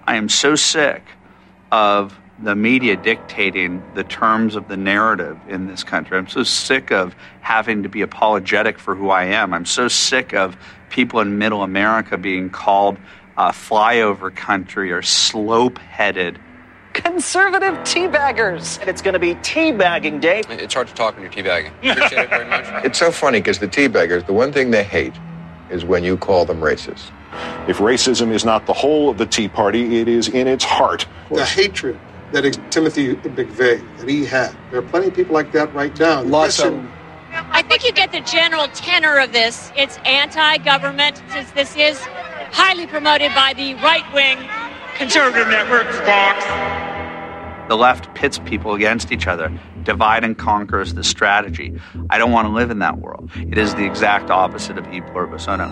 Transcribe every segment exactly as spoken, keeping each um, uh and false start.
I am so sick of the media dictating the terms of the narrative in this country. I'm so sick of having to be apologetic for who I am. I'm so sick of people in middle America being called uh, flyover country or slope-headed. Conservative teabaggers. And it's going to be teabagging day. It's hard to talk when you're teabagging. Appreciate it very much. It's so funny because the teabaggers, the one thing they hate is when you call them racist. If racism is not the whole of the Tea Party, it is in its heart. The hatred that Timothy McVeigh, that he had. There are plenty of people like that right now. Lots of them. I think you get the general tenor of this. It's anti-government, since this is highly promoted by the right-wing conservative networks, Fox. The left pits people against each other. Divide and conquer is the strategy. I don't want to live in that world. It is the exact opposite of E pluribus unum.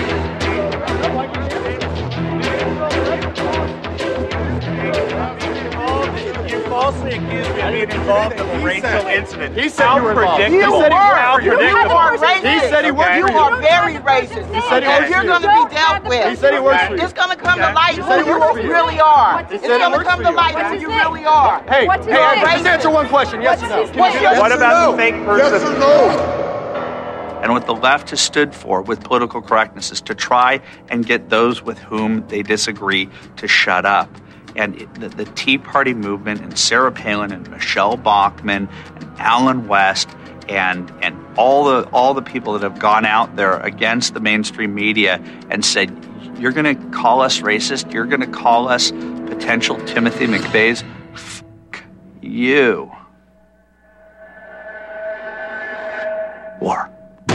You falsely accused me of being involved in a racial incident. He said you were involved. You said were. You are racist. He said he worked for you. You are very racist. He said he and works you're for going to you. be dealt with. He said he works for you. It's going to come to light He who said he you works for you. really are. He It's said he going to works come for to you. light who you really are. Hey, What's hey, his just name? answer one question. Yes or no? What's your What about the fake person? Yes or no? And what the left has stood for with political correctness is to try and get those with whom they disagree to shut up. And it, the, the Tea Party movement and Sarah Palin and Michelle Bachmann and Alan West and and all the all the people that have gone out there against the mainstream media and said, you're going to call us racist? You're going to call us potential Timothy McVeighs? Fuck you. War.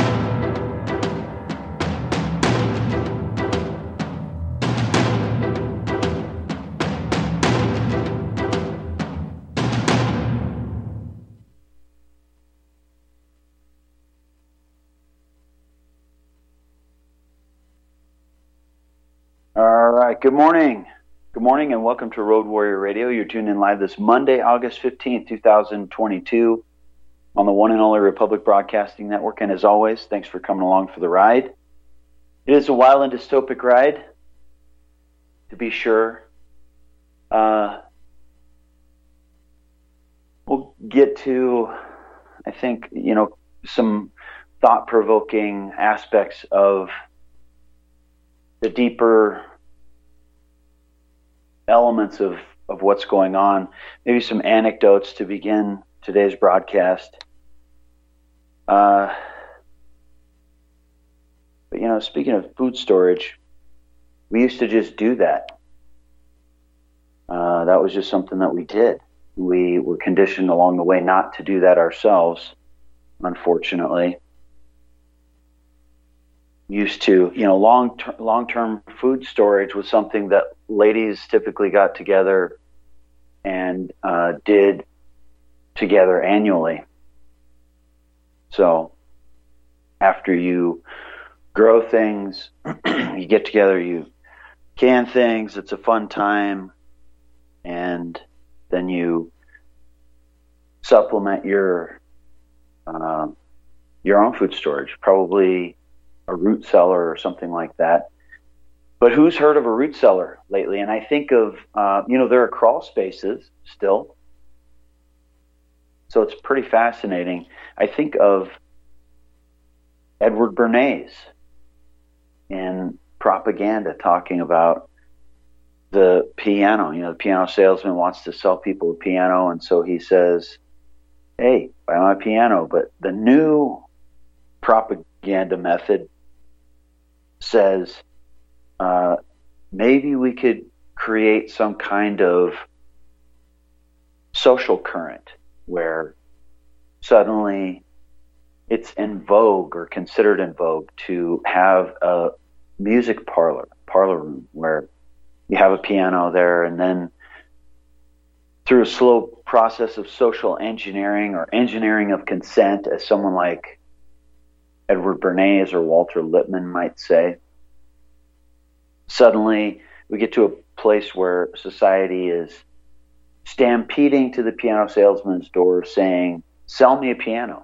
All right. Good morning. Good morning and welcome to Road Warrior Radio. You're tuned in live this Monday, August fifteenth, twenty twenty-two on the one and only Republic Broadcasting Network. And as always, thanks for coming along for the ride. It is a wild and dystopic ride, to be sure. Uh, we'll get to, I think, you know, some thought-provoking aspects of the deeper elements of, of what's going on. Maybe some anecdotes to begin today's broadcast. Uh, but, you know, speaking of food storage, we used to just do that. Uh, that was just something that we did. We were conditioned along the way not to do that ourselves, unfortunately. Used to, you know, long ter- long-term food storage was something that ladies typically got together and uh, did together annually. So after you grow things, you get together, you can things, it's a fun time, and then you supplement your uh, your own food storage, probably a root cellar or something like that. But who's heard of a root cellar lately? And I think of, uh, you know, there are crawl spaces still. So it's pretty fascinating. I think of Edward Bernays in Propaganda talking about the piano. You know, the piano salesman wants to sell people a piano, and so he says, hey, buy my piano. But the new propaganda method says, uh, maybe we could create some kind of social current where suddenly it's in vogue or considered in vogue to have a music parlor, parlor room where you have a piano there, and then through a slow process of social engineering or engineering of consent, as someone like Edward Bernays or Walter Lippmann might say, suddenly we get to a place where society is stampeding to the piano salesman's door saying, sell me a piano.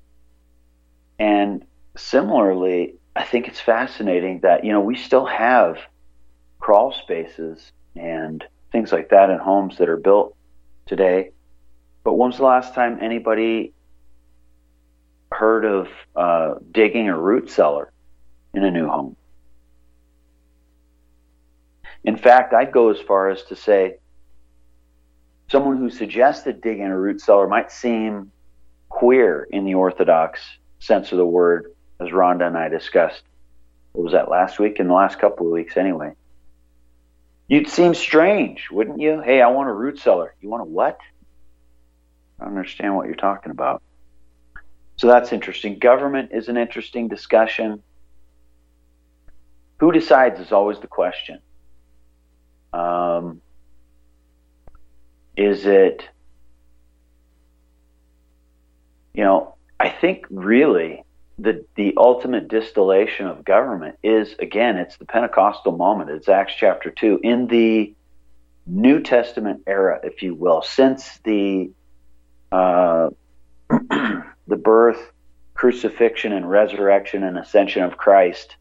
And similarly, I think it's fascinating that, you know, we still have crawl spaces and things like that in homes that are built today. But when's the last time anybody heard of uh, digging a root cellar in a new home? In fact, I'd go as far as to say someone who suggested digging a root cellar might seem queer in the Orthodox sense of the word, as Rhonda and I discussed. What was that, last week? In the last couple of weeks anyway. You'd seem strange, wouldn't you? Hey, I want a root cellar. You want a what? I don't understand what you're talking about. So that's interesting. Government is an interesting discussion. Who decides is always the question. Um, is it, you know, I think really the the ultimate distillation of government is, again, it's the Pentecostal moment. It's Acts chapter two. In the New Testament era, if you will, since the uh, the birth, crucifixion, and resurrection and ascension of Christ,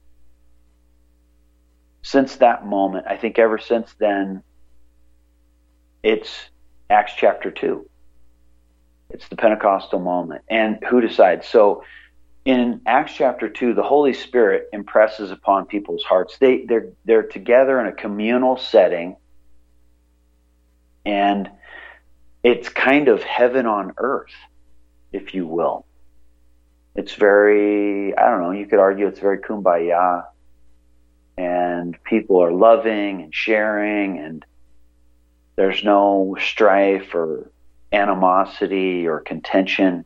since that moment, I think ever since then, it's Acts chapter two. It's the Pentecostal moment. And who decides? So in Acts chapter two, the Holy Spirit impresses upon people's hearts. They, they're, they're together in a communal setting, and it's kind of heaven on earth, if you will. It's very, I don't know, you could argue it's very kumbaya. And people are loving and sharing, and there's no strife or animosity or contention.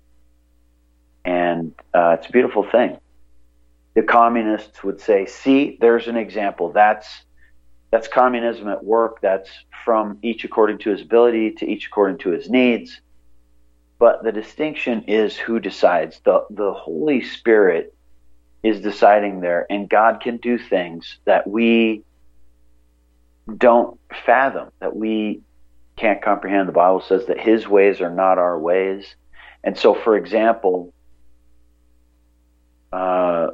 And uh, it's a beautiful thing. The communists would say, see, there's an example. That's that's communism at work. That's from each according to his ability to each according to his needs. But the distinction is who decides. The, the Holy Spirit is deciding there, and God can do things that we don't fathom, that we can't comprehend. The Bible says that his ways are not our ways. And so, for example, uh,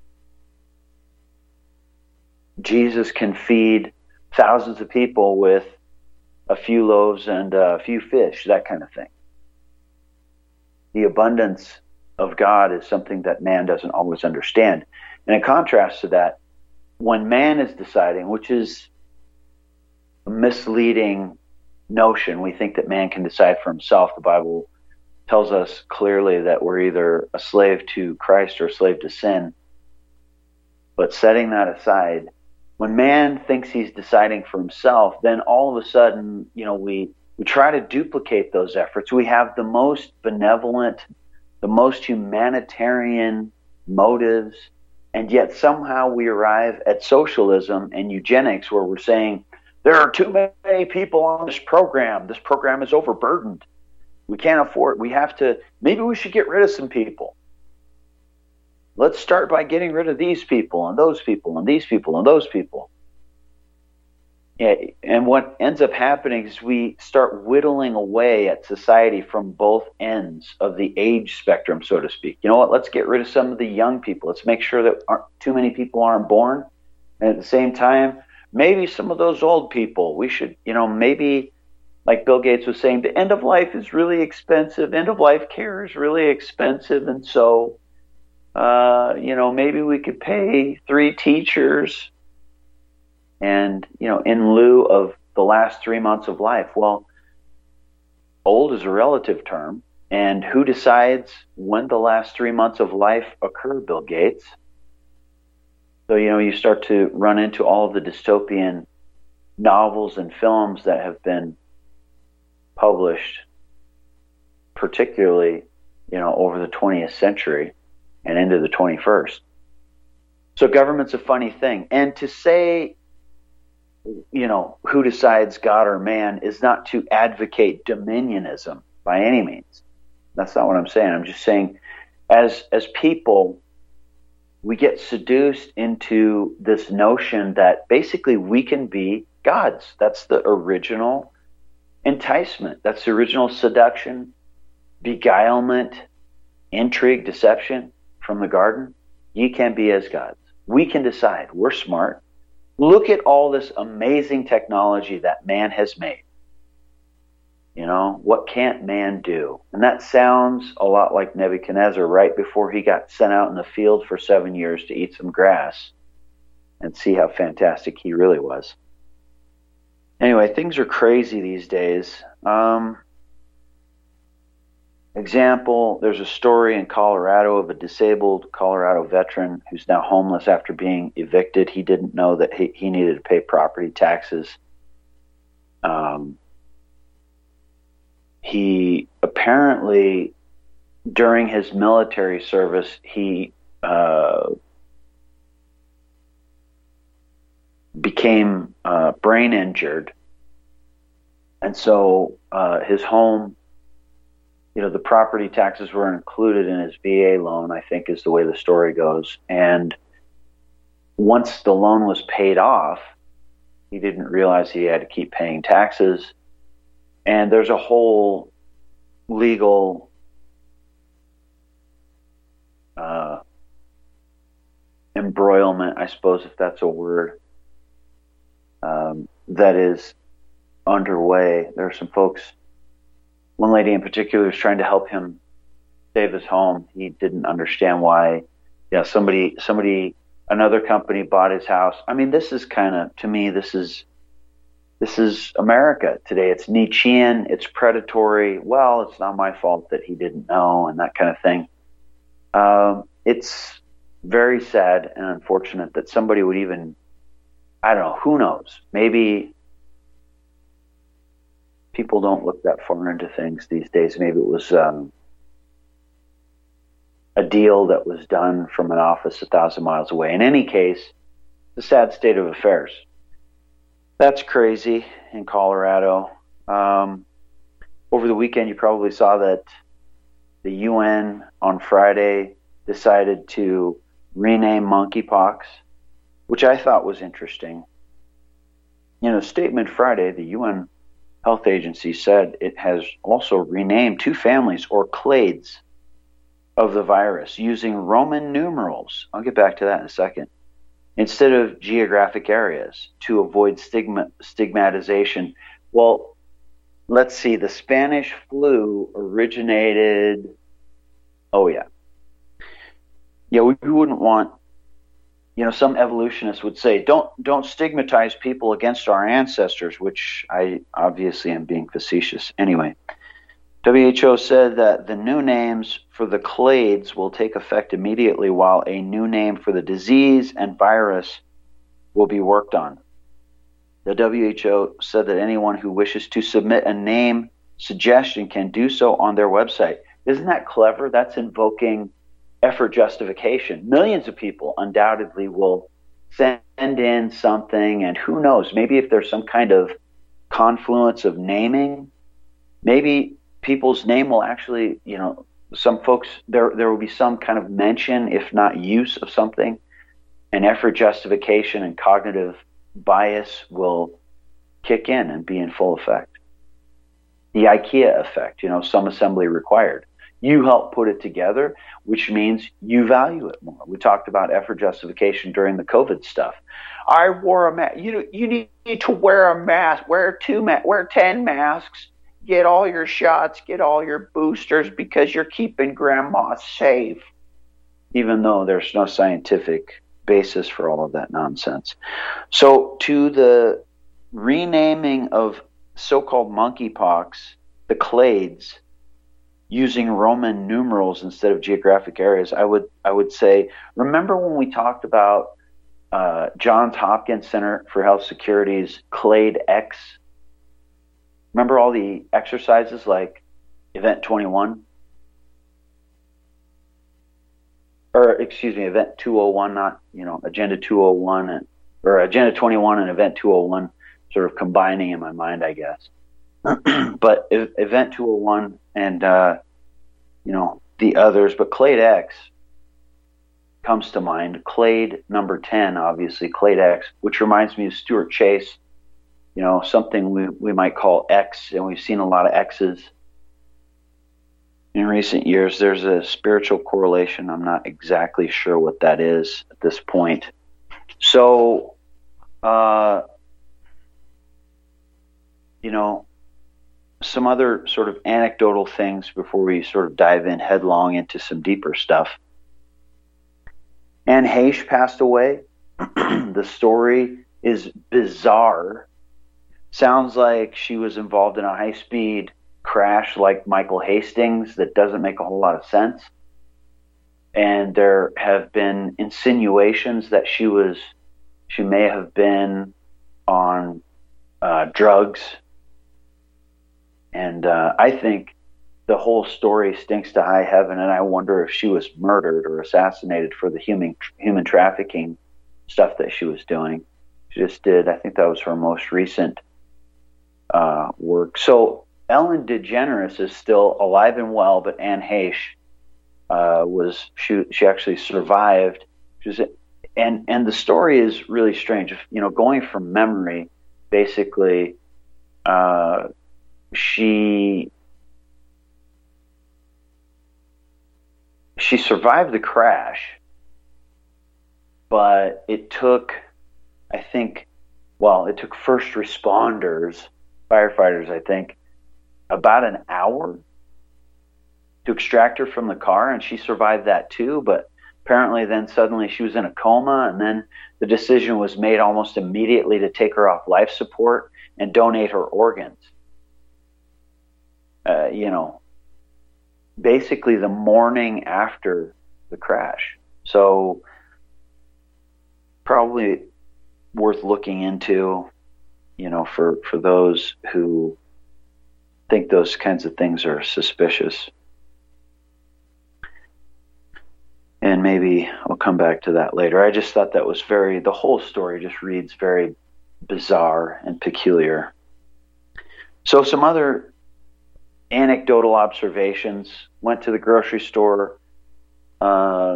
Jesus can feed thousands of people with a few loaves and a few fish, that kind of thing. The abundance of God is something that man doesn't always understand. And in contrast to that, when man is deciding, which is a misleading notion, we think that man can decide for himself. The Bible tells us clearly that we're either a slave to Christ or a slave to sin. But setting that aside, when man thinks he's deciding for himself, then all of a sudden, you know, we, we try to duplicate those efforts. We have the most benevolent, the most humanitarian motives, and yet somehow we arrive at socialism and eugenics, where we're saying there are too many people on this program. This program is overburdened. We can't afford, we have to, maybe we should get rid of some people. Let's start by getting rid of these people and those people and these people and those people. And what ends up happening is we start whittling away at society from both ends of the age spectrum, so to speak. You know what? Let's get rid of some of the young people. Let's make sure that aren't, too many people aren't born. And at the same time, maybe some of those old people, we should, you know, maybe, like Bill Gates was saying, the end of life is really expensive. End of life care is really expensive. And so, uh, you know, maybe we could pay three teachers and, you know, in lieu of the last three months of life. Well, old is a relative term. And who decides when the last three months of life occur, Bill Gates? So, you know, you start to run into all of the dystopian novels and films that have been published, particularly, you know, over the twentieth century and into the twenty-first. So government's a funny thing. And to say, you know, who decides, God or man, is not to advocate dominionism by any means. That's not what I'm saying. I'm just saying, as as people, we get seduced into this notion that basically we can be gods. That's the original enticement. That's the original seduction, beguilement, intrigue, deception from the garden. Ye can be as gods. We can decide. We're smart. look at all this amazing technology that man has made. You know, what can't man do? And that sounds a lot like Nebuchadnezzar right before he got sent out in the field for seven years to eat some grass and see how fantastic he really was. Anyway, things are crazy these days. Um, example, there's a story in Colorado of a disabled Colorado veteran who's now homeless after being evicted. He didn't know that he, he needed to pay property taxes. Um, he apparently, during his military service, he uh, became uh, brain injured. And so uh, his home, you know, the property taxes were included in his V A loan, I think is the way the story goes. And once the loan was paid off, he didn't realize he had to keep paying taxes. And there's a whole legal uh, embroilment, I suppose, if that's a word, um, that is underway. There are some folks, one lady in particular is trying to help him save his home. He didn't understand why, yeah, somebody, somebody, another company bought his house. I mean, this is kind of, to me, this is, this is America today. It's Nietzschean, it's predatory. Well, it's not my fault that he didn't know, and that kind of thing. Um, it's very sad and unfortunate that somebody would even, I don't know, who knows, maybe people don't look that far into things these days. Maybe it was um, a deal that was done from an office a thousand miles away. In any case, the sad state of affairs. That's crazy in Colorado. Um, over the weekend, you probably saw that the U N on Friday decided to rename monkeypox, which I thought was interesting. In a statement Friday, the U N Health Agency said it has also renamed two families or clades of the virus using Roman numerals. I'll get back to that in a second. Instead of geographic areas to avoid stigma, stigmatization. Well, let's see. The Spanish flu originated. Oh, yeah. Yeah, we, we wouldn't want, you know, some evolutionists would say, don't don't stigmatize people against our ancestors, which I obviously am being facetious. Anyway, W H O said that the new names for the clades will take effect immediately, while a new name for the disease and virus will be worked on. The W H O said that anyone who wishes to submit a name suggestion can do so on their website. Isn't that clever? That's invoking effort justification. Millions of people undoubtedly will send in something, and who knows, maybe if there's some kind of confluence of naming, maybe people's name will actually, you know, some folks, there there will be some kind of mention, if not use of something, and effort justification and cognitive bias will kick in and be in full effect. The IKEA effect, you know, some assembly required. You help put it together, which means you value it more. We talked about effort justification during the COVID stuff. I wore a mask. You you need to wear a mask. Wear two ma- wear ten masks. Get all your shots. Get all your boosters because you're keeping grandma safe. Even though there's no scientific basis for all of that nonsense. So to the renaming of so-called monkeypox, the clades, using Roman numerals instead of geographic areas, I would I would say, remember when we talked about uh, Johns Hopkins Center for Health Security's Clade X? Remember all the exercises like Event twenty-one? Or, excuse me, Event two oh one, not, you know, Agenda two oh one, and, or Agenda twenty-one and Event two oh one sort of combining in my mind, I guess. But Event two oh one and, uh, you know, the others, but Clade X comes to mind. Clade number ten, obviously, Clade X, which reminds me of Stuart Chase, you know, something we, we might call X, and we've seen a lot of X's in recent years. There's a spiritual correlation. I'm not exactly sure what that is at this point. So uh, you know, some other sort of anecdotal things before we sort of dive in headlong into some deeper stuff. Anne Heche passed away. The story is bizarre. Sounds like she was involved in a high-speed crash like Michael Hastings that doesn't make a whole lot of sense. And there have been insinuations that she was, she may have been on uh, drugs. And uh, I think the whole story stinks to high heaven, and I wonder if she was murdered or assassinated for the human human trafficking stuff that she was doing. She just did, I think that was her most recent uh, work. So Ellen DeGeneres is still alive and well, but Anne Heche uh, was, she, she actually survived. She was, and, and the story is really strange. You know, going from memory, basically, uh, she she survived the crash, but it took, I think, well, it took first responders, firefighters, I think, about an hour to extract her from the car, and she survived that too, but apparently then suddenly she was in a coma, and then the decision was made almost immediately to take her off life support and donate her organs. Uh, you know, basically the morning after the crash. So probably worth looking into, you know, for, for those who think those kinds of things are suspicious. And maybe I'll come back to that later. I just thought that was very, the whole story just reads very bizarre and peculiar. So some other anecdotal observations. Went to the grocery store uh,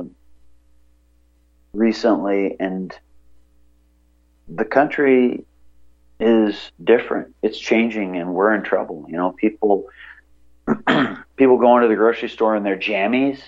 recently, and the country is different. It's changing, and we're in trouble. You know, people people going to the grocery store in their jammies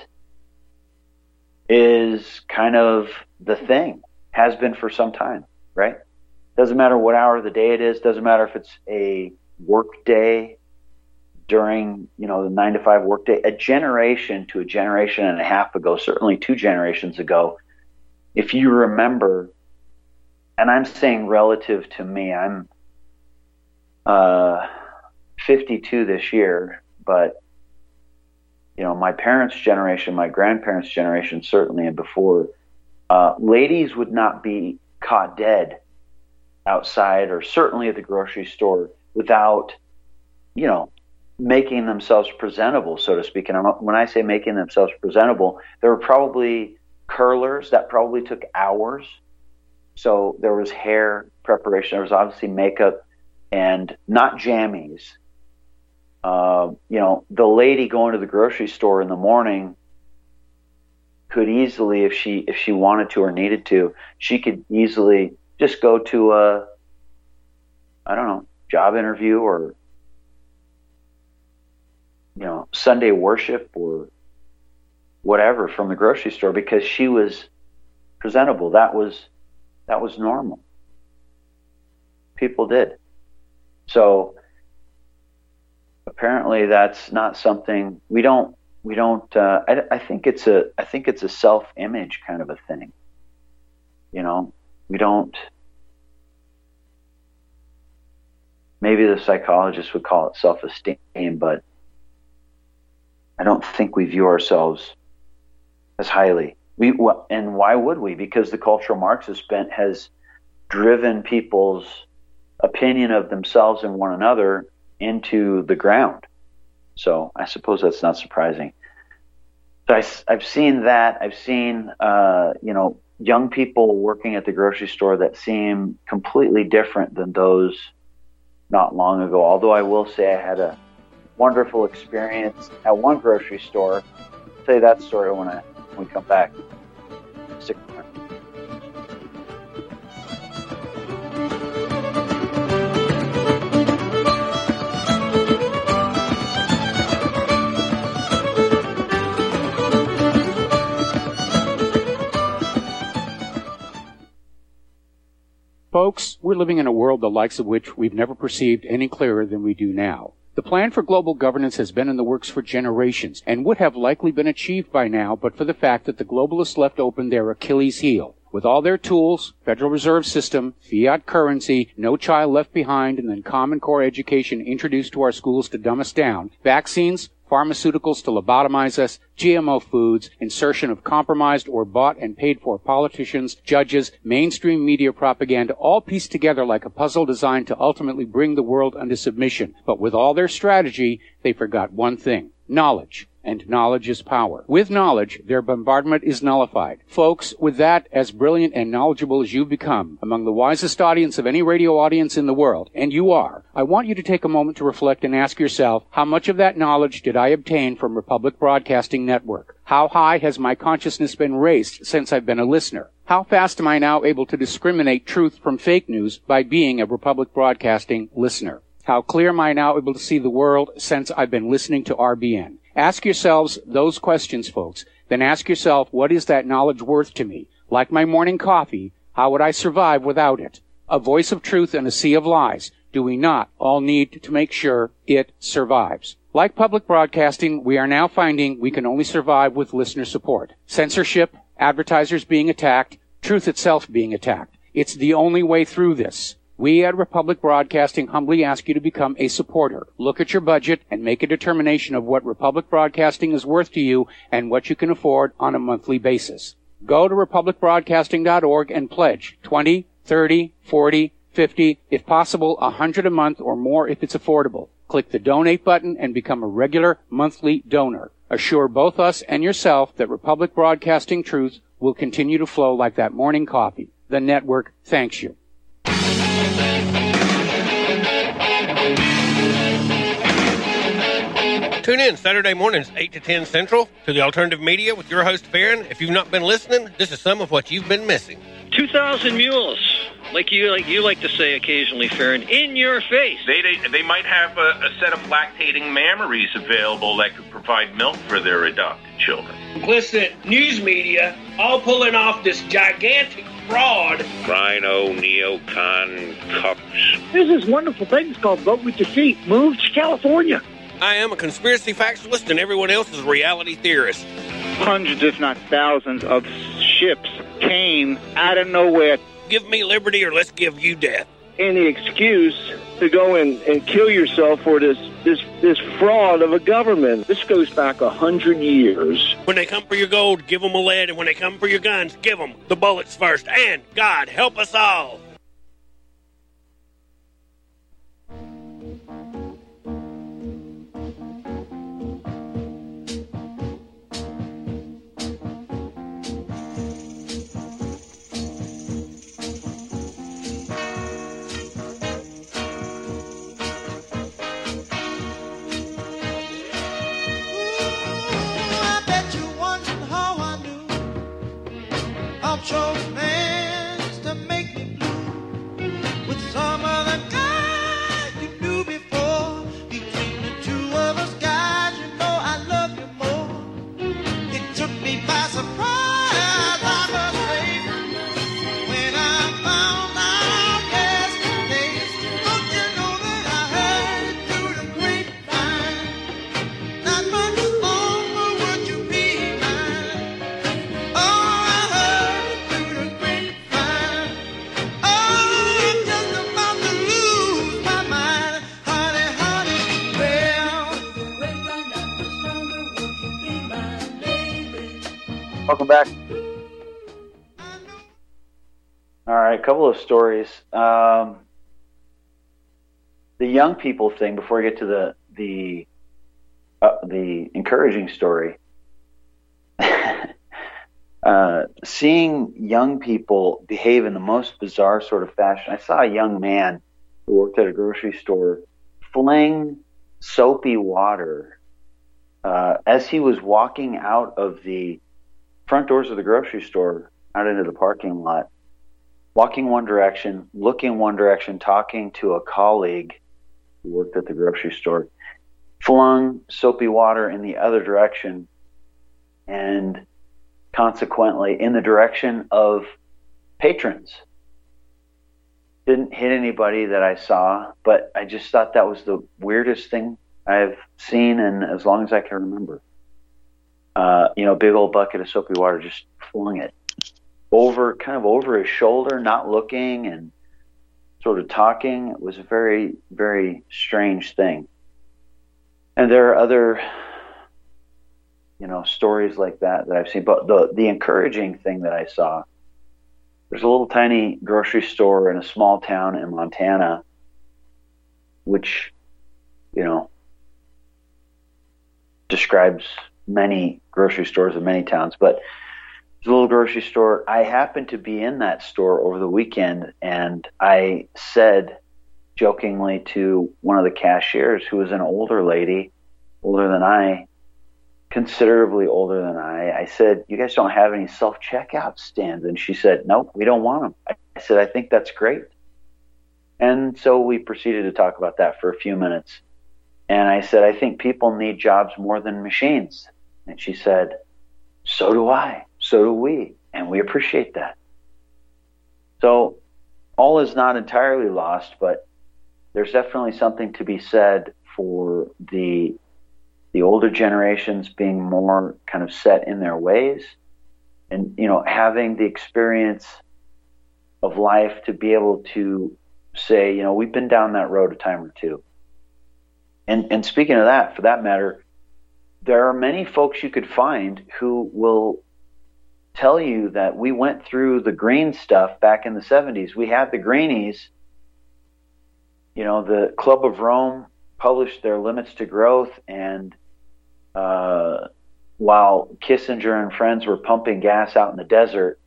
is kind of the thing. Has been for some time, right? Doesn't matter what hour of the day it is. Doesn't matter if it's a work day during, you know, the nine to five workday. A generation to a generation and a half ago, certainly two generations ago, if you remember, and I'm saying relative to me, I'm uh, fifty-two this year, but, you know, my parents' generation, my grandparents' generation, certainly, and before, uh, ladies would not be caught dead outside or certainly at the grocery store without, you know, making themselves presentable, so to speak. And when I say making themselves presentable, there were probably curlers that probably took hours. So there was hair preparation. There was obviously makeup and not jammies. Uh, you know, the lady going to the grocery store in the morning could easily, if she if she wanted to or needed to, she could easily just go to a, I don't know, job interview or, you know, Sunday worship or whatever from the grocery store because she was presentable. That was that was normal. People did. So apparently that's not something we don't we don't uh, I, I think it's a I think it's a self-image kind of a thing. You know, we don't, maybe the psychologists would call it self-esteem, but I don't think we view ourselves as highly. We and why would we? Because the cultural Marxist bent has driven people's opinion of themselves and one another into the ground. So I suppose that's not surprising. So I, I've seen that. I've seen, uh, you know, young people working at the grocery store that seem completely different than those not long ago. Although I will say I had a wonderful experience at one grocery store. I'll tell you that story when, I, when we come back. Stick around. Folks, we're living in a world the likes of which we've never perceived any clearer than we do now. The plan for global governance has been in the works for generations and would have likely been achieved by now but for the fact that the globalists left open their Achilles heel. With all their tools, Federal Reserve System, fiat currency, no child left behind, and then Common Core education introduced to our schools to dumb us down, vaccines, pharmaceuticals to lobotomize us, G M O foods, insertion of compromised or bought and paid for politicians, judges, mainstream media propaganda, all pieced together like a puzzle designed to ultimately bring the world under submission. But with all their strategy, they forgot one thing: knowledge. And knowledge is power. With knowledge, their bombardment is nullified. Folks, with that, as brilliant and knowledgeable as you've become, among the wisest audience of any radio audience in the world, and you are, I want you to take a moment to reflect and ask yourself, how much of that knowledge did I obtain from Republic Broadcasting Network? How high has my consciousness been raised since I've been a listener? How fast am I now able to discriminate truth from fake news by being a Republic Broadcasting listener? How clear am I now able to see the world since I've been listening to R B N? Ask yourselves those questions, folks. Then ask yourself, what is that knowledge worth to me? Like my morning coffee, how would I survive without it? A voice of truth in a sea of lies. Do we not all need to make sure it survives? Like public broadcasting, we are now finding we can only survive with listener support. Censorship, advertisers being attacked, truth itself being attacked. It's the only way through this. We at Republic Broadcasting humbly ask you to become a supporter. Look at your budget and make a determination of what Republic Broadcasting is worth to you and what you can afford on a monthly basis. Go to republic broadcasting dot org and pledge twenty, thirty, forty, fifty, if possible one hundred a month or more if it's affordable. Click the donate button and become a regular monthly donor. Assure both us and yourself that Republic Broadcasting truth will continue to flow like that morning coffee. The network thanks you. Tune in Saturday mornings, eight to ten Central, to the Alternative Media with your host, Farron. If you've not been listening, this is some of what you've been missing. two thousand mules, like you like you like to say occasionally, Farron, in your face. They they, they might have a, a set of lactating mammaries available that could provide milk for their adopted children. Implicit news media all pulling off this gigantic fraud. Rhino, neocon, cups. There's this wonderful thing called Vote with Your Feet. Move to California. I am a conspiracy factualist and everyone else is a reality theorist. Hundreds, if not thousands, of ships came out of nowhere. Give me liberty or let's give you death. Any excuse to go and, and kill yourself for this, this this fraud of a government. This goes back a hundred years. When they come for your gold, give them a lead, and when they come for your guns, give them the bullets first. And God help us all. Chose plans to make me blue with some other guy you knew before. Between the two of us, guys, you know I love you more. It took me by surprise, I must say, when I found out yesterday. Don't you know that I heard it through the grapevine? Not much longer would you be mine. Oh, Welcome back. All right, a couple of stories. Um, the young people thing. Before we get to the the uh, the encouraging story, uh, seeing young people behave in the most bizarre sort of fashion. I saw a young man who worked at a grocery store fling soapy water uh, as he was walking out of the front doors of the grocery store out into the parking lot, walking one direction, looking one direction, talking to a colleague who worked at the grocery store, flung soapy water in the other direction, and consequently in the direction of patrons. Didn't hit anybody that I saw, but I just thought that was the weirdest thing I've seen in as long as I can remember. Uh, you know, big old bucket of soapy water, just flung it over, kind of over his shoulder, not looking and sort of talking. It was a very, very strange thing. And there are other, you know, stories like that that I've seen. But the the encouraging thing that I saw, there's a little tiny grocery store in a small town in Montana, which, you know, describes many grocery stores in many towns. But it's a little grocery store. I happened to be in that store over the weekend, and I said jokingly to one of the cashiers, who was an older lady, older than I, considerably older than I, I said, "You guys don't have any self-checkout stands?" And she said, "Nope, we don't want them." I said, "I think that's great." And so we proceeded to talk about that for a few minutes. And I said, "I think people need jobs more than machines." And she said, "So do I. So do we. And we appreciate that." So all is not entirely lost, but there's definitely something to be said for the the older generations being more kind of set in their ways and, you know, having the experience of life to be able to say, you know, we've been down that road a time or two. And and speaking of that, for that matter, there are many folks you could find who will tell you that we went through the green stuff back in the seventies. We had the greenies. You know, the Club of Rome published their limits to growth, and uh, while Kissinger and friends were pumping gas out in the desert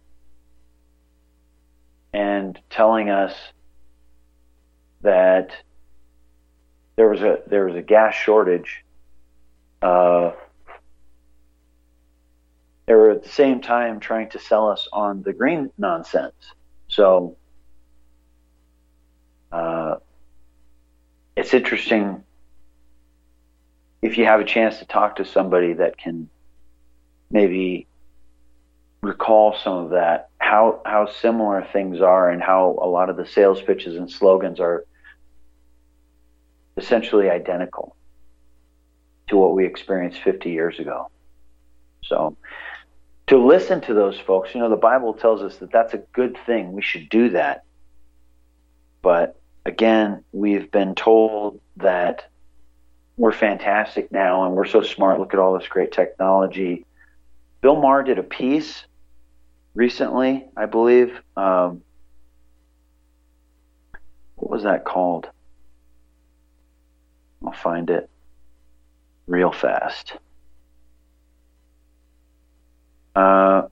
and telling us that there was a there was a gas shortage, uh, they were at the same time trying to sell us on the green nonsense. So uh, it's interesting if you have a chance to talk to somebody that can maybe recall some of that, how how similar things are and how a lot of the sales pitches and slogans are essentially identical to what we experienced fifty years ago. So to listen to those folks, you know, the Bible tells us that that's a good thing. We should do that. But again, we've been told that we're fantastic now and we're so smart. Look at all this great technology. Bill Maher did a piece recently, I believe. Um, what was that called? I'll find it real fast. Uh,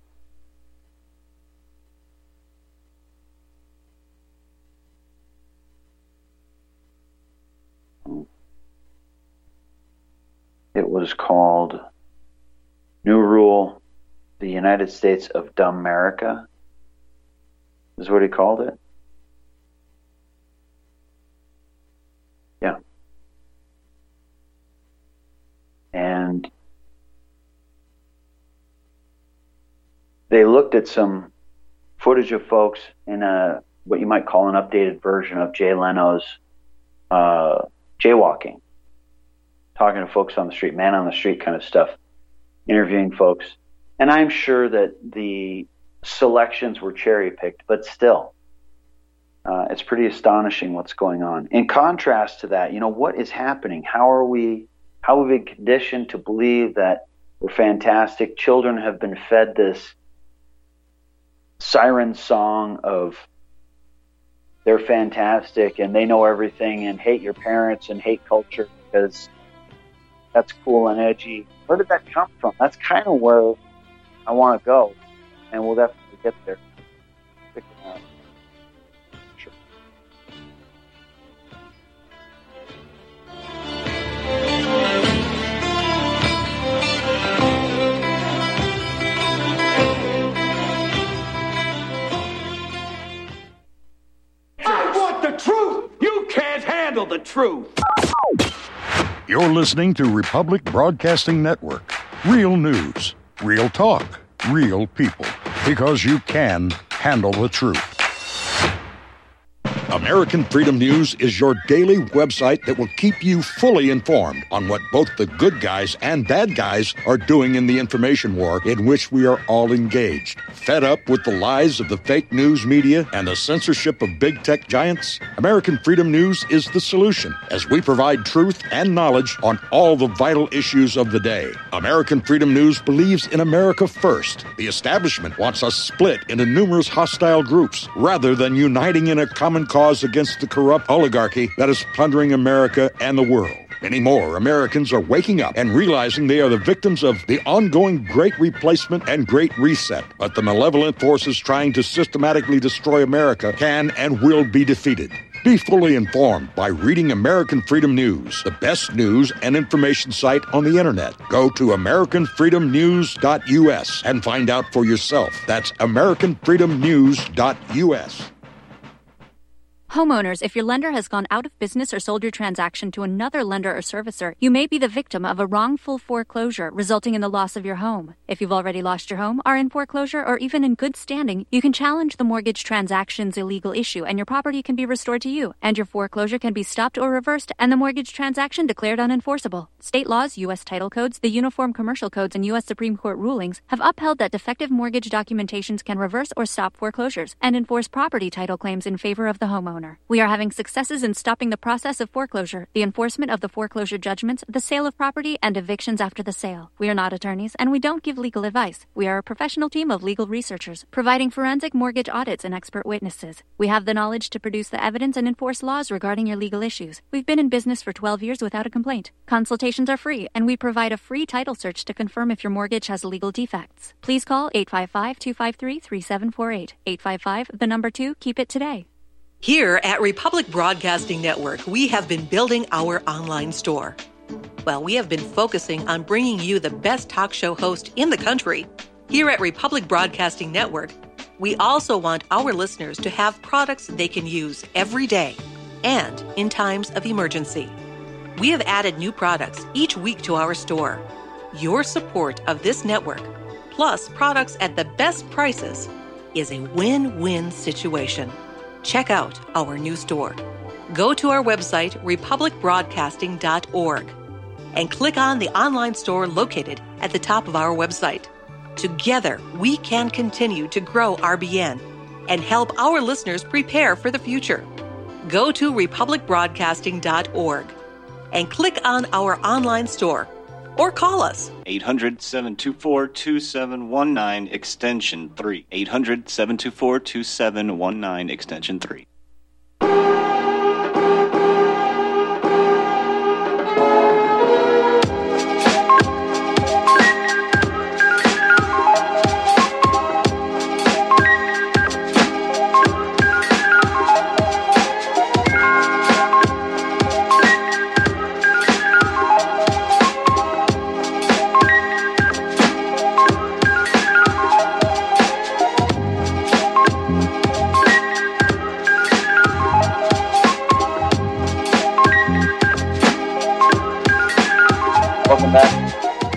it was called New Rule, the United States of Dumbmerica, is what he called it. Yeah. And they looked at some footage of folks in a what you might call an updated version of Jay Leno's uh, jaywalking, talking to folks on the street, man on the street kind of stuff, interviewing folks. And I'm sure that the selections were cherry-picked, but still, uh, it's pretty astonishing what's going on. In contrast to that, you know, what is happening? How are we, how have we been conditioned to believe that we're fantastic? Children have been fed this siren song of they're fantastic and they know everything and hate your parents and hate culture because that's cool and edgy. Where did that come from? That's kind of where I want to go, and we'll definitely get there. Pick it out. Sure. I want the truth. You can't handle the truth. You're listening to Republic Broadcasting Network. Real news, real talk, real people. Because you can handle the truth. American Freedom News is your daily website that will keep you fully informed on what both the good guys and bad guys are doing in the information war in which we are all engaged. Fed up with the lies of the fake news media and the censorship of big tech giants? American Freedom News is the solution, as we provide truth and knowledge on all the vital issues of the day. American Freedom News believes in America first. The establishment wants us split into numerous hostile groups rather than uniting in a common cause against the corrupt oligarchy that is plundering America and the world. Many more Americans are waking up and realizing they are the victims of the ongoing Great Replacement and Great Reset. But the malevolent forces trying to systematically destroy America can and will be defeated. Be fully informed by reading American Freedom News, the best news and information site on the internet. Go to American Freedom News dot U S and find out for yourself. That's American Freedom News dot U S. Homeowners, if your lender has gone out of business or sold your transaction to another lender or servicer, you may be the victim of a wrongful foreclosure, resulting in the loss of your home. If you've already lost your home, are in foreclosure, or even in good standing, you can challenge the mortgage transaction's illegal issue, and your property can be restored to you, and your foreclosure can be stopped or reversed, and the mortgage transaction declared unenforceable. State laws, U S title codes, the Uniform Commercial Codes, and U S Supreme Court rulings have upheld that defective mortgage documentations can reverse or stop foreclosures and enforce property title claims in favor of the homeowner. We are having successes in stopping the process of foreclosure, the enforcement of the foreclosure judgments, the sale of property, and evictions after the sale. We are not attorneys, and we don't give legal advice. We are a professional team of legal researchers, providing forensic mortgage audits and expert witnesses. We have the knowledge to produce the evidence and enforce laws regarding your legal issues. We've been in business for twelve years without a complaint. Consultations are free, and we provide a free title search to confirm if your mortgage has legal defects. Please call eight five five, two five three, three seven four eight. eight five five, the number two, keep it today. Here at Republic Broadcasting Network, we have been building our online store. Well, we have been focusing on bringing you the best talk show host in the country. Here at Republic Broadcasting Network, we also want our listeners to have products they can use every day and in times of emergency. We have added new products each week to our store. Your support of this network, plus products at the best prices, is a win-win situation. Check out our new store. Go to our website, republic broadcasting dot org, and click on the online store located at the top of our website. Together, we can continue to grow R B N and help our listeners prepare for the future. Go to republic broadcasting dot org and click on our online store or call us. eight hundred, seven two four, two seven one nine, extension three. eight hundred, seven two four, two seven one nine, extension three. Welcome back.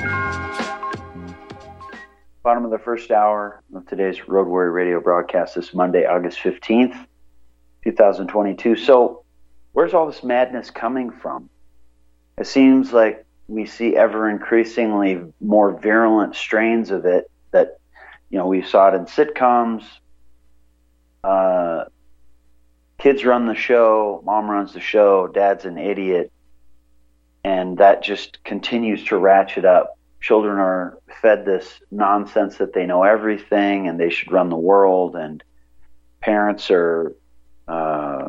Bottom of the first hour of today's Road Warrior Radio broadcast this Monday, August fifteenth, twenty twenty-two. So, where's all this madness coming from? It seems like we see ever increasingly more virulent strains of it that, you know, we saw it in sitcoms. Uh, kids run the show, mom runs the show, dad's an idiot. And that just continues to ratchet up. Children are fed this nonsense that they know everything and they should run the world, and parents are uh,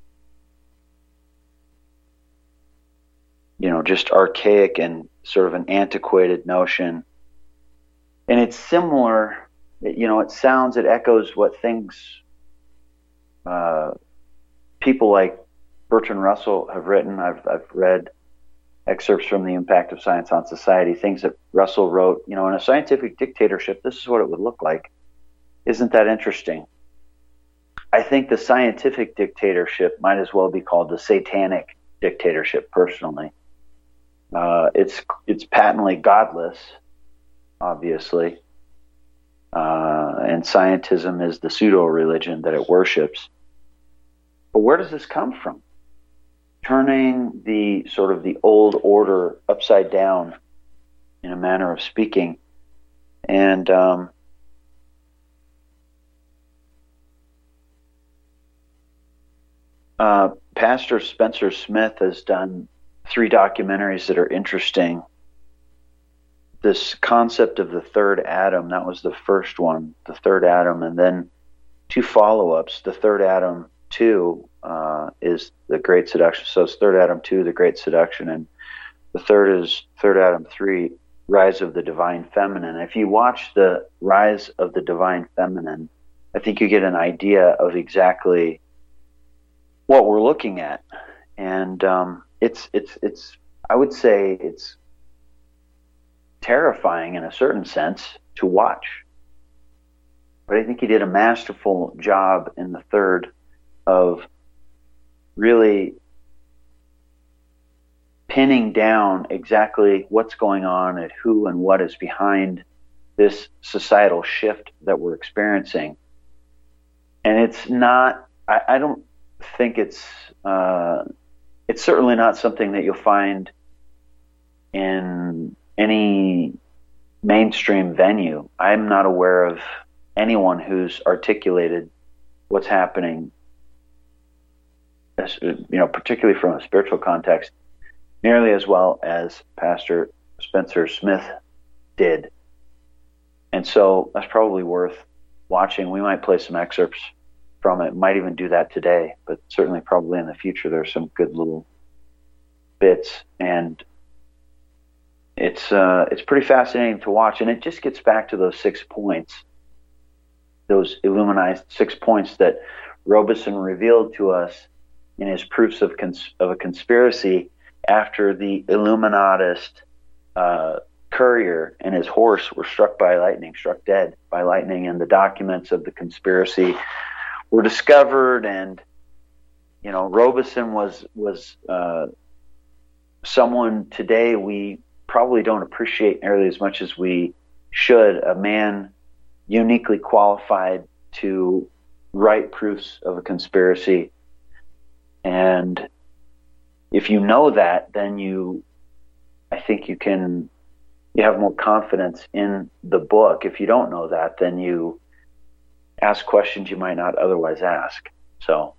you know, just archaic and sort of an antiquated notion. And it's similar, you know, it sounds, it echoes what things uh, people like Bertrand Russell have written. I've, I've read excerpts from The Impact of Science on Society, things that Russell wrote. You know, in a scientific dictatorship, this is what it would look like. Isn't that interesting? I think the scientific dictatorship might as well be called the satanic dictatorship, personally. Uh, it's it's patently godless, obviously. Uh, and scientism is the pseudo-religion that it worships. But where does this come from? Turning the sort of the old order upside down, in a manner of speaking. And um, uh, Pastor Spencer Smith has done three documentaries that are interesting. This concept of the third Adam, that was the first one, the third Adam, and then two follow-ups. The third Adam two uh, is the Great Seduction. So it's third Adam two, the Great Seduction, and the third is third Adam three, Rise of the Divine Feminine. If you watch the Rise of the Divine Feminine, I think you get an idea of exactly what we're looking at. And um, it's it's it's I would say it's terrifying in a certain sense to watch. But I think he did a masterful job in the third of really pinning down exactly what's going on and who and what is behind this societal shift that we're experiencing. And it's not, I, I don't think it's, uh, it's certainly not something that you'll find in any mainstream venue. I'm not aware of anyone who's articulated what's happening, you know, particularly from a spiritual context, nearly as well as Pastor Spencer Smith did. And so that's probably worth watching. We might play some excerpts from it, might even do that today, but certainly probably in the future there's some good little bits. And it's uh, it's pretty fascinating to watch. And it just gets back to those six points, those Illuminized six points that Robeson revealed to us in his proofs of, cons- of a conspiracy after the Illuminatist uh, courier and his horse were struck by lightning, struck dead by lightning, and the documents of the conspiracy were discovered. And, you know, Robeson was, was uh, someone today we probably don't appreciate nearly as much as we should, a man uniquely qualified to write proofs of a conspiracy. And if you know that, then you, I think you can, you have more confidence in the book. If you don't know that, then you ask questions you might not otherwise ask. So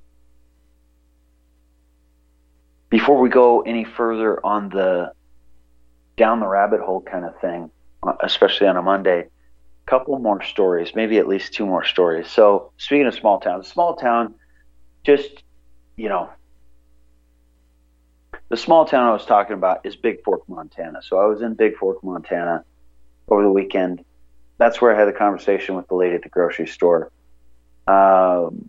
before we go any further on the down the rabbit hole kind of thing, especially on a Monday, a couple more stories, maybe at least two more stories. So speaking of small towns, small town, just, you know, the small town I was talking about is Big Fork, Montana. So I was in Big Fork, Montana over the weekend. That's where I had the conversation with the lady at the grocery store. Um,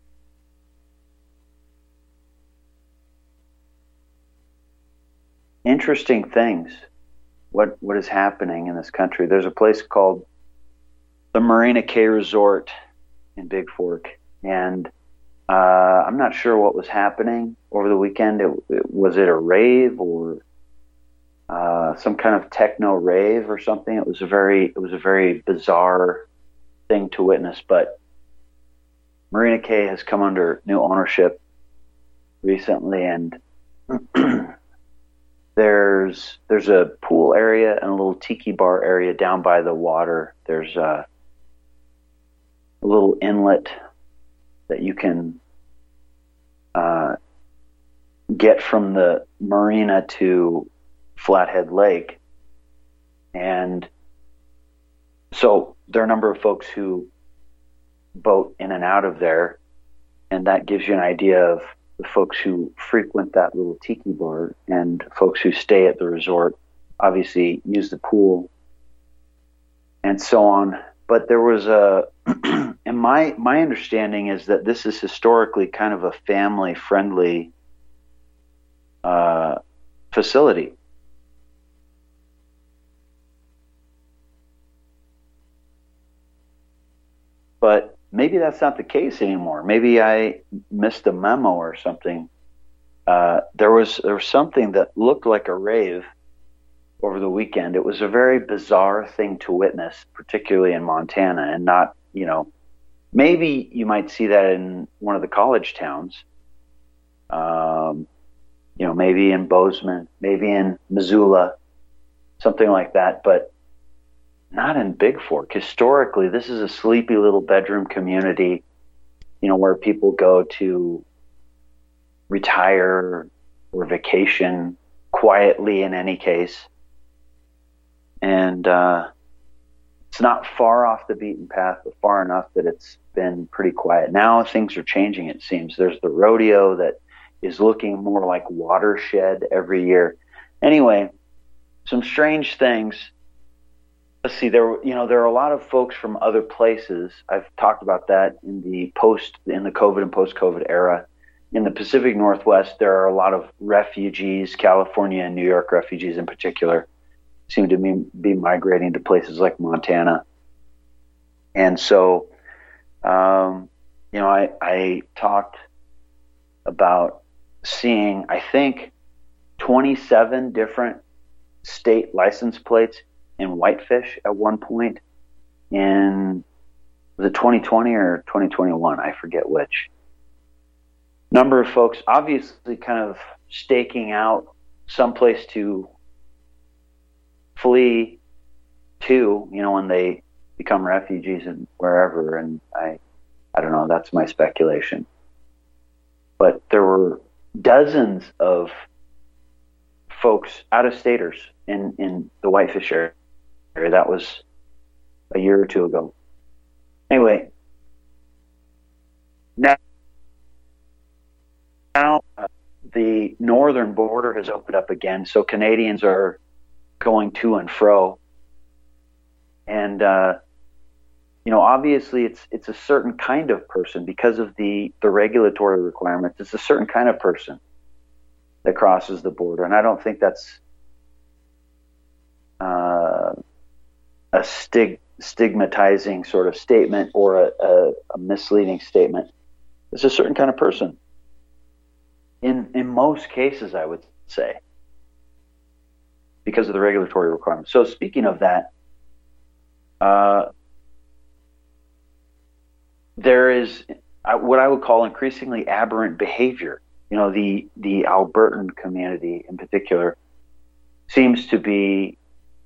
interesting things. What what is happening in this country? There's a place called the Marina Cay Resort in Big Fork, and uh, I'm not sure what was happening over the weekend. It, it, was it a rave or uh, some kind of techno rave or something? It was a very it was a very bizarre thing to witness. But Marina Cay has come under new ownership recently, and There's there's a pool area and a little tiki bar area down by the water. There's a, a little inlet that you can uh, get from the marina to Flathead Lake. And so there are a number of folks who boat in and out of there, and that gives you an idea of the folks who frequent that little tiki bar and folks who stay at the resort obviously use the pool and so on. But there was a, and my, my understanding is that this is historically kind of a family friendly uh, facility. But maybe that's not the case anymore. Maybe I missed a memo or something. Uh, there was there was something that looked like a rave over the weekend. It was a very bizarre thing to witness, particularly in Montana, and not, you know, Maybe you might see that in one of the college towns. Um, you know, maybe in Bozeman, maybe in Missoula, something like that, but not in Big Fork. Historically, this is a sleepy little bedroom community, you know, where people go to retire or vacation quietly in any case. And uh, it's not far off the beaten path, but far enough that it's been pretty quiet. Now things are changing, it seems. There's the rodeo that is looking more like watershed every year. Anyway, some strange things. Let's see, there were, you know, there are a lot of folks from other places. I've talked about that in the post, in the COVID and post-COVID era. In the Pacific Northwest, there are a lot of refugees, California and New York refugees in particular, seem to be, be migrating to places like Montana. And so, um, you know, I, I talked about seeing, I think, twenty-seven different state license plates in whitefish at one point in, was it twenty twenty or twenty twenty-one? I forget which. Number of folks obviously kind of staking out someplace to flee to, you know, when they become refugees and wherever. And I, I don't know, that's my speculation. But there were dozens of folks, out-of-staters in, in the whitefish area. That was a year or two ago. Anyway, now, now uh, the northern border has opened up again, so Canadians are going to and fro. And, uh, you know, obviously it's it's a certain kind of person because of the, the regulatory requirements. It's a certain kind of person that crosses the border. And I don't think that's uh, a stig- stigmatizing sort of statement or a, a, a misleading statement. It's a certain kind of person. In in most cases, I would say, because of the regulatory requirements. So speaking of that, uh, there is what I would call increasingly aberrant behavior. You know, the, the Albertan community in particular seems to be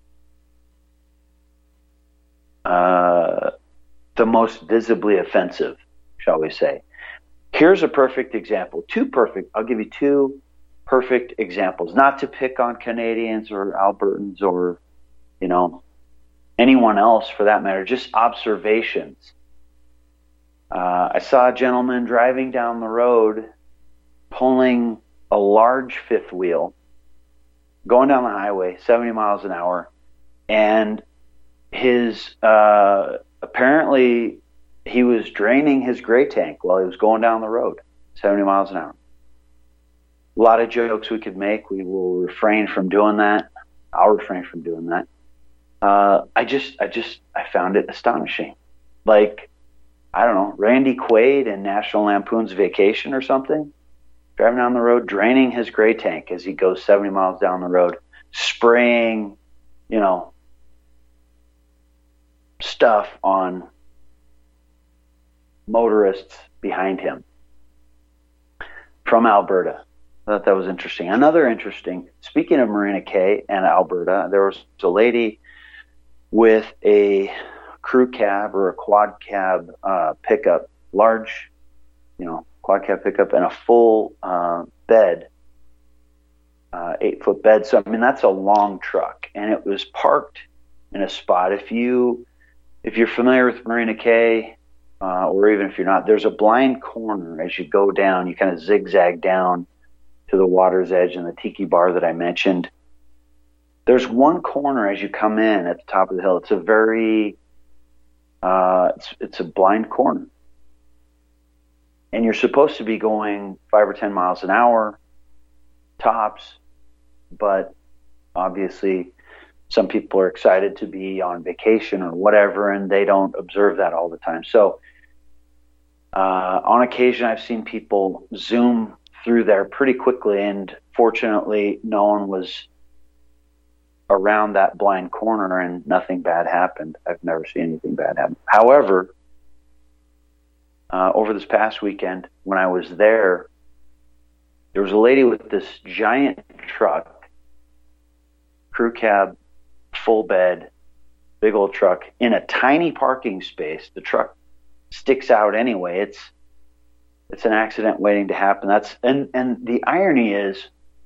uh, the most visibly offensive, shall we say. Here's a perfect example. Two perfect, I'll give you two perfect examples, not to pick on Canadians or Albertans or, you know, anyone else for that matter, just observations. Uh, I saw a gentleman driving down the road pulling a large fifth wheel, going down the highway, seventy miles an hour, and his, uh, apparently he was draining his gray tank while he was going down the road, seventy miles an hour. A lot of jokes we could make. We will refrain from doing that. I'll refrain from doing that. Uh, I just, I just, I found it astonishing. Like, I don't know, Randy Quaid in National Lampoon's Vacation or something, driving down the road, draining his gray tank as he goes seventy miles down the road, spraying, you know, stuff on motorists behind him from Alberta. I thought that was interesting. Another interesting, speaking of Marina Cay and Alberta, there was a lady with a crew cab or a quad cab uh, pickup, large, you know, quad cab pickup and a full uh, bed, uh, eight foot bed. So, I mean, that's a long truck, and it was parked in a spot. If you, if you're familiar with Marina Cay, uh, or even if you're not, there's a blind corner as you go down. You kind of zigzag down to the water's edge and the tiki bar that I mentioned. There's one corner as you come in at the top of the hill. It's a very, uh, it's, it's a blind corner. And you're supposed to be going five or ten miles an hour, tops, but obviously some people are excited to be on vacation or whatever, and they don't observe that all the time. So uh, on occasion, I've seen people zoom through there pretty quickly, and fortunately, no one was around that blind corner and nothing bad happened. I've never seen anything bad happen. However, uh, over this past weekend when I was there, there was a lady with this giant truck, crew cab, full bed, big old truck, in a tiny parking space. The truck sticks out anyway. It's it's an accident waiting to happen. That's and, and the irony is,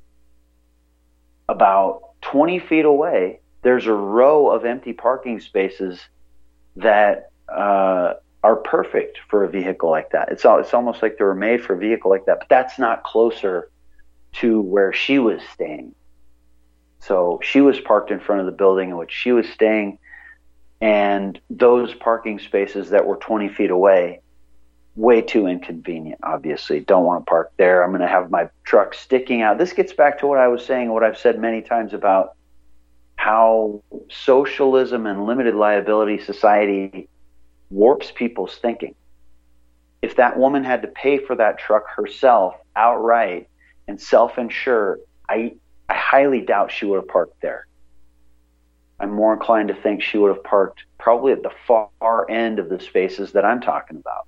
about twenty feet away, there's a row of empty parking spaces that uh, are perfect for a vehicle like that. It's all, it's almost like they were made for a vehicle like that, but that's not closer to where she was staying. So she was parked in front of the building in which she was staying, and those parking spaces that were twenty feet away, way too inconvenient, obviously. Don't want to park there. I'm going to have my truck sticking out. This gets back to what I was saying, what I've said many times about how socialism and limited liability society warps people's thinking. If that woman had to pay for that truck herself outright and self-insure, I, I highly doubt she would have parked there. I'm more inclined to think she would have parked probably at the far end of the spaces that I'm talking about.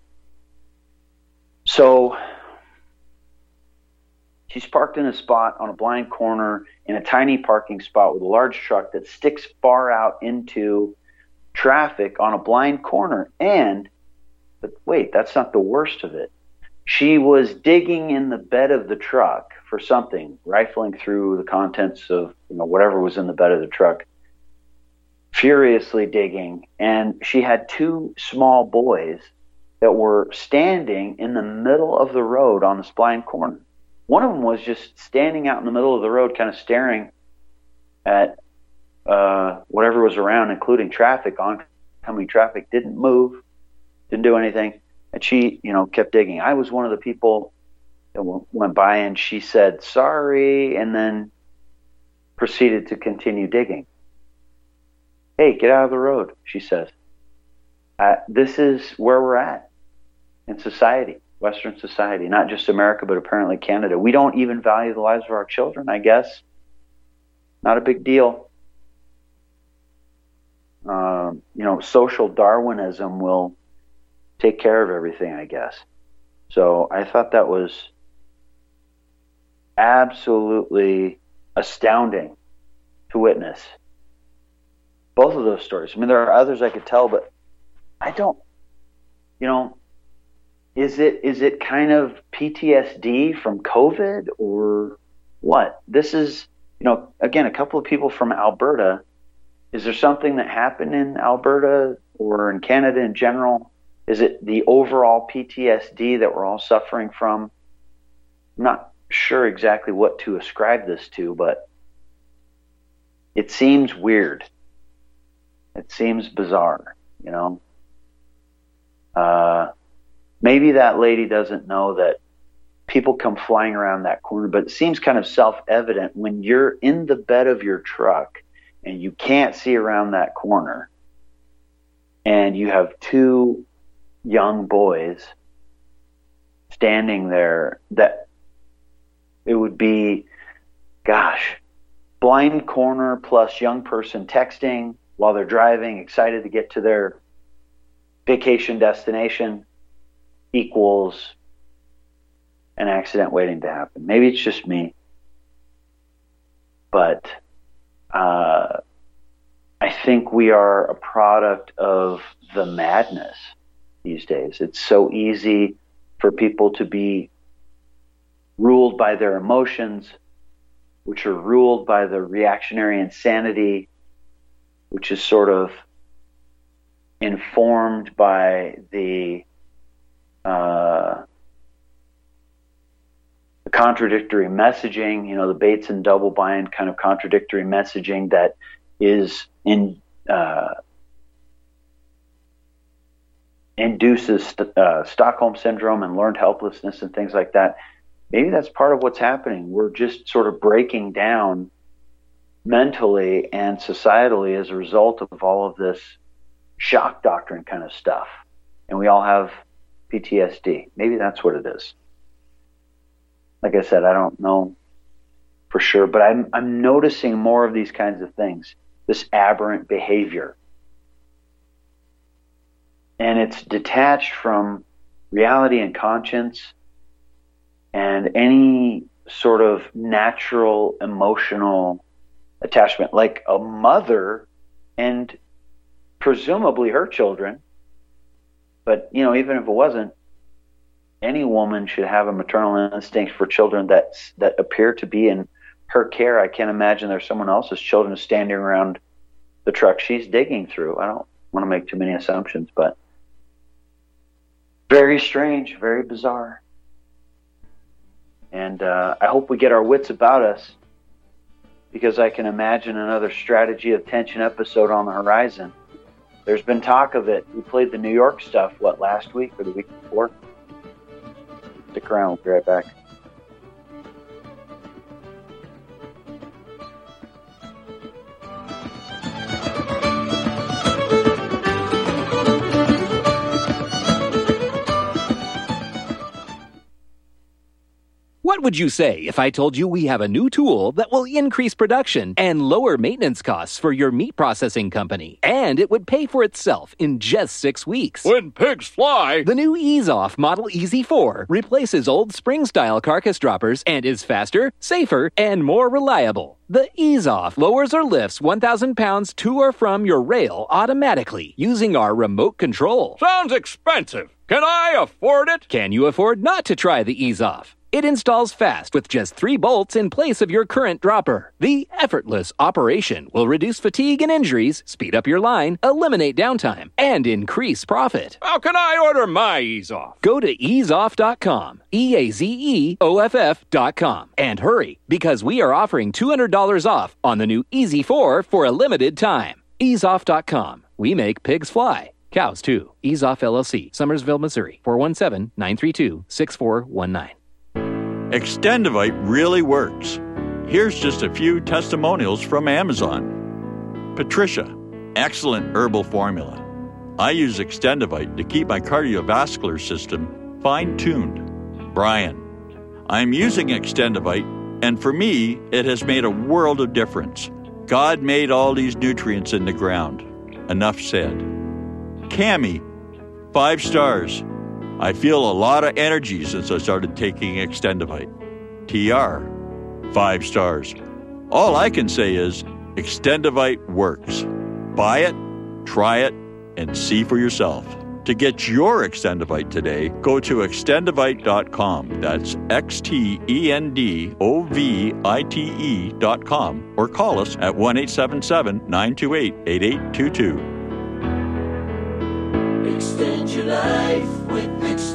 So she's parked in a spot on a blind corner in a tiny parking spot with a large truck that sticks far out into traffic on a blind corner. And, but wait, that's not the worst of it. She was digging in the bed of the truck for something, rifling through the contents of, you know, whatever was in the bed of the truck, furiously digging. And she had two small boys that were standing in the middle of the road on this blind corner. One of them was just standing out in the middle of the road, kind of staring at uh, whatever was around, including traffic, oncoming traffic. Didn't move, didn't do anything. And she, you know, kept digging. I was one of the people that w- went by, and she said, sorry, and then proceeded to continue digging. Hey, get out of the road, she says. Uh, this is where we're at in society, Western society, not just America, but apparently Canada. We don't even value the lives of our children, I guess. Not a big deal. Um, you know, social Darwinism will take care of everything, I guess. So I thought that was absolutely astounding to witness. Both of those stories. I mean, there are others I could tell, but I don't, you know, is it is it kind of P T S D from COVID or what? This is, you know, again, a couple of people from Alberta. Is there something that happened in Alberta or in Canada in general? Is it the overall P T S D that we're all suffering from? I'm not sure exactly what to ascribe this to, but it seems weird. It seems bizarre, you know. Uh, maybe that lady doesn't know that people come flying around that corner, but it seems kind of self-evident when you're in the bed of your truck and you can't see around that corner and you have two young boys standing there, that it would be, gosh, blind corner plus young person texting while they're driving, excited to get to their vacation destination, equals an accident waiting to happen. Maybe it's just me, but uh, I think we are a product of the madness these days. It's so easy for people to be ruled by their emotions, which are ruled by the reactionary insanity, which is sort of informed by the, uh, the contradictory messaging, you know, the Bates and Doublebind kind of contradictory messaging that is in uh, induces st- uh, Stockholm syndrome and learned helplessness and things like that. Maybe that's part of what's happening. We're just sort of breaking down mentally and societally as a result of all of this shock doctrine kind of stuff. And we all have P T S D. Maybe that's what it is. Like I said, I don't know for sure, but I'm I'm noticing more of these kinds of things, this aberrant behavior. And it's detached from reality and conscience and any sort of natural emotional attachment, like a mother and presumably her children. But, you know, even if it wasn't, any woman should have a maternal instinct for children that that appear to be in her care. I can't imagine there's someone else's children standing around the truck she's digging through. I don't want to make too many assumptions, but very strange, very bizarre. And uh, I hope we get our wits about us, because I can imagine another Strategy of Tension episode on the horizon. There's been talk of it. We played the New York stuff, what, last week or the week before? Stick around, we'll be right back. What would you say if I told you we have a new tool that will increase production and lower maintenance costs for your meat processing company, and it would pay for itself in just six weeks? When pigs fly! The new Ease Off Model E Z four replaces old spring-style carcass droppers and is faster, safer, and more reliable. The Ease Off lowers or lifts one thousand pounds to or from your rail automatically using our remote control. Sounds expensive. Can I afford it? Can you afford not to try the Ease Off? It installs fast with just three bolts in place of your current dropper. The effortless operation will reduce fatigue and injuries, speed up your line, eliminate downtime, and increase profit. How can I order my Ease Off? Go to ease off dot com, E A Z E O F F dot com, and hurry, because we are offering two hundred dollars off on the new E Z four for a limited time. ease off dot com. We make pigs fly. Cows, too. Ease Off L L C, Summersville, Missouri, four one seven, nine three two, six four one nine. Extendivite really works. Here's just a few testimonials from Amazon. Patricia, excellent herbal formula. I use Extendivite to keep my cardiovascular system fine-tuned. Brian, I'm using Extendivite, and for me, it has made a world of difference. God made all these nutrients in the ground. Enough said. Cammie, five stars. I feel a lot of energy since I started taking Extendivite. T R, five stars. All I can say is Extendivite works. Buy it, try it, and see for yourself. To get your Extendivite today, go to extendivite dot com. That's X T E N D O V I T E dot com, or call us at one eight seven seven, nine two eight, eight eight two two. Extend your life with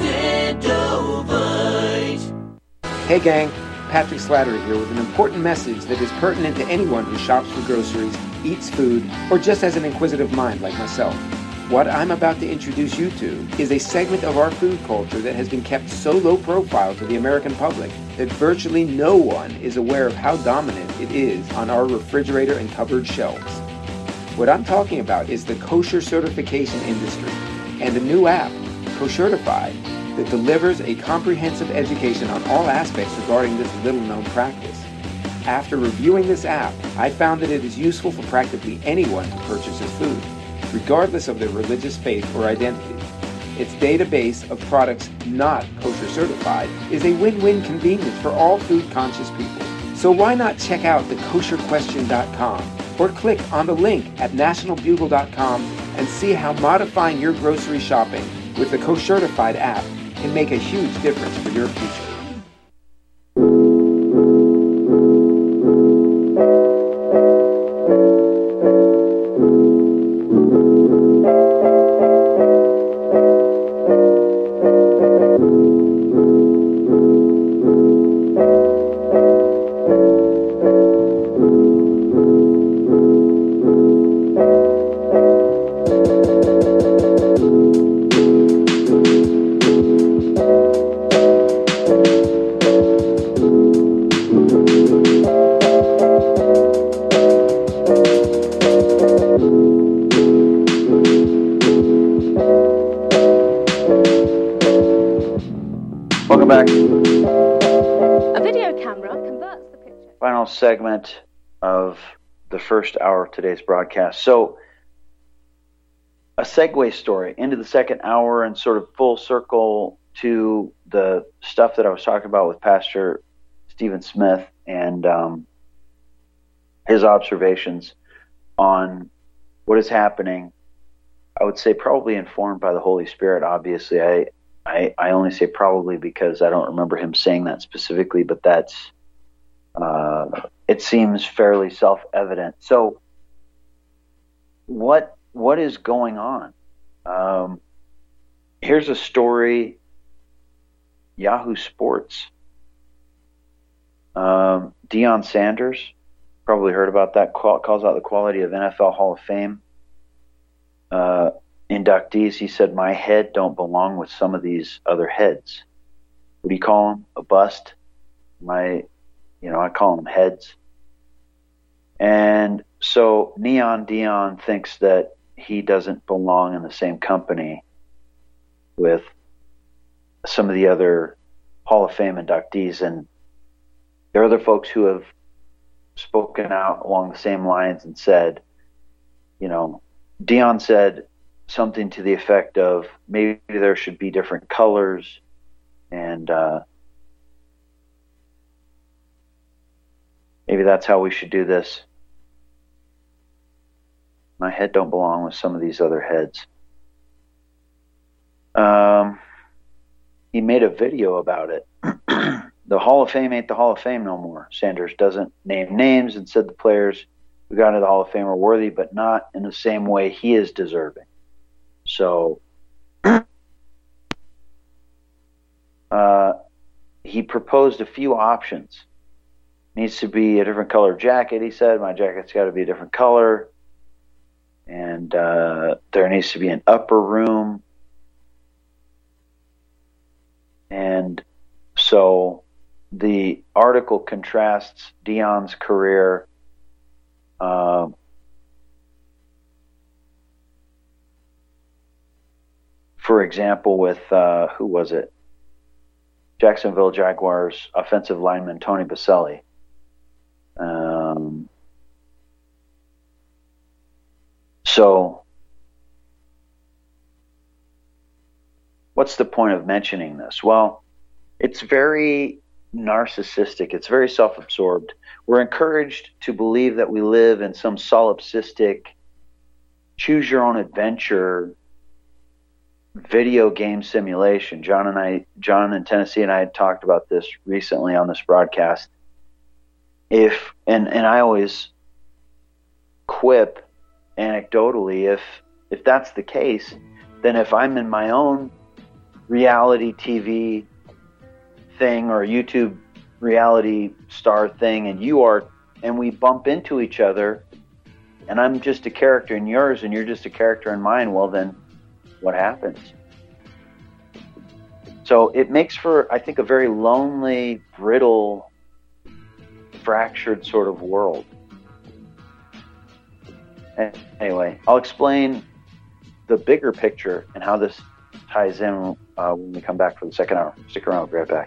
Extendovite. Hey gang, Patrick Slattery here with an important message that is pertinent to anyone who shops for groceries, eats food, or just has an inquisitive mind like myself. What I'm about to introduce you to is a segment of our food culture that has been kept so low profile to the American public that virtually no one is aware of how dominant it is on our refrigerator and cupboard shelves. What I'm talking about is the kosher certification industry and a new app, Koshertified, that delivers a comprehensive education on all aspects regarding this little-known practice. After reviewing this app, I found that it is useful for practically anyone who purchases food, regardless of their religious faith or identity. Its database of products not kosher certified is a win-win convenience for all food-conscious people. So why not check out the kosher question dot com or click on the link at national bugle dot com and see how modifying your grocery shopping with the Koshertified app can make a huge difference for your future. Segment of the first hour of today's broadcast. So, a segue story into the second hour and sort of full circle to the stuff that I was talking about with Pastor Stephen Smith and um, his observations on what is happening, I would say probably informed by the Holy Spirit. Obviously, I, I, I only say probably because I don't remember him saying that specifically, but that's, uh, it seems fairly self-evident. So what, what is going on? Um, here's a story, Yahoo Sports. Um, Deion Sanders, probably heard about that, calls out the quality of N F L Hall of Fame uh, inductees. He said, my head don't belong with some of these other heads. What do you call them? A bust? My, you know, I call them heads. And so Neon Deion thinks that he doesn't belong in the same company with some of the other Hall of Fame inductees. And there are other folks who have spoken out along the same lines and said, you know, Deion said something to the effect of maybe there should be different colors, and uh, maybe that's how we should do this. My head don't belong with some of these other heads. Um, he made a video about it. The Hall of Fame ain't the Hall of Fame no more. Sanders doesn't name names and said the players who got into the Hall of Fame are worthy, but not in the same way he is deserving. So uh, he proposed a few options. Needs to be a different color jacket, he said. My jacket's got to be a different color. And uh, there needs to be an upper room. And so the article contrasts Deion's career uh, for example, with, uh, who was it? Jacksonville Jaguars offensive lineman Tony Baselli. Um, so what's the point of mentioning this? Well, it's very narcissistic. It's very self-absorbed. We're encouraged to believe that we live in some solipsistic, choose your own adventure video game simulation. John and I, John in Tennessee and I had talked about this recently on this broadcast. If, and, and I always quip anecdotally, if, if that's the case, then if I'm in my own reality T V thing or YouTube reality star thing and you are, and we bump into each other and I'm just a character in yours and you're just a character in mine, well then what happens? So it makes for, I think, a very lonely, brittle, fractured sort of world. Anyway, I'll explain the bigger picture and how this ties in uh, when we come back for the second hour. Stick around, we'll be right back.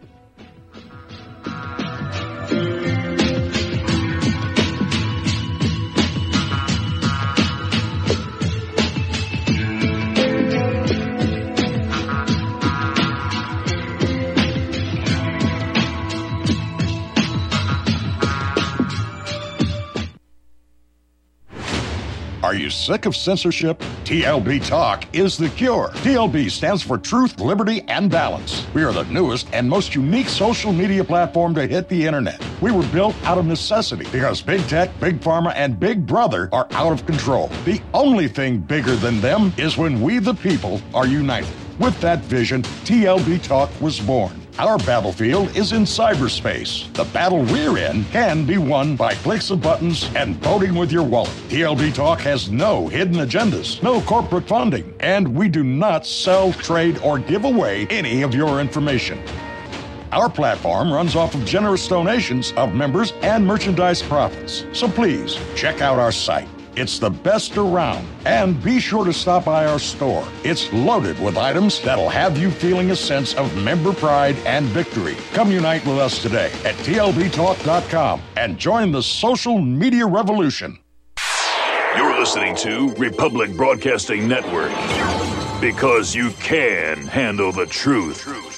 Are you sick of censorship? T L B Talk is the cure. T L B stands for Truth, Liberty, and Balance. We are the newest and most unique social media platform to hit the internet. We were built out of necessity because Big Tech, Big Pharma, and Big Brother are out of control. The only thing bigger than them is when we, the people, are united. With that vision, T L B Talk was born. Our battlefield is in cyberspace. The battle we're in can be won by clicks of buttons and voting with your wallet. T L B Talk has no hidden agendas, no corporate funding, and we do not sell, trade, or give away any of your information. Our platform runs off of generous donations of members and merchandise profits. So please, check out our site. It's the best around. And be sure to stop by our store. It's loaded with items that'll have you feeling a sense of member pride and victory. Come unite with us today at T L B talk dot com and join the social media revolution. You're listening to Republic Broadcasting Network. Because you can handle the truth.